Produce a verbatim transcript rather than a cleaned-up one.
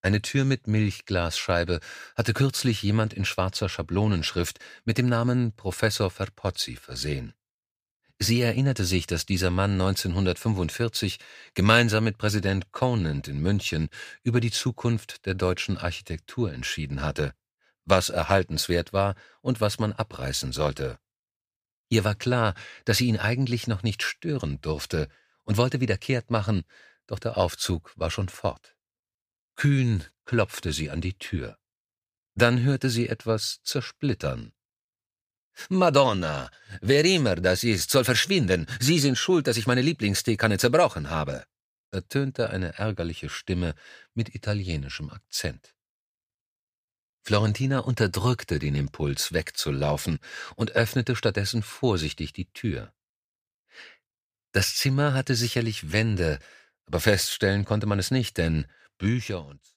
Eine Tür mit Milchglasscheibe hatte kürzlich jemand in schwarzer Schablonenschrift mit dem Namen Professor Verpozzi versehen. Sie erinnerte sich, dass dieser Mann neunzehnhundertfünfundvierzig gemeinsam mit Präsident Conant in München über die Zukunft der deutschen Architektur entschieden hatte, was erhaltenswert war und was man abreißen sollte. Ihr war klar, dass sie ihn eigentlich noch nicht stören durfte und wollte wieder kehrt machen, doch der Aufzug war schon fort. Kühn klopfte sie an die Tür. Dann hörte sie etwas zersplittern. »Madonna, wer immer das ist, soll verschwinden. Sie sind schuld, dass ich meine Lieblingsteekanne zerbrochen habe«, ertönte eine ärgerliche Stimme mit italienischem Akzent. Florentina unterdrückte den Impuls, wegzulaufen, und öffnete stattdessen vorsichtig die Tür. Das Zimmer hatte sicherlich Wände, aber feststellen konnte man es nicht, denn Bücher und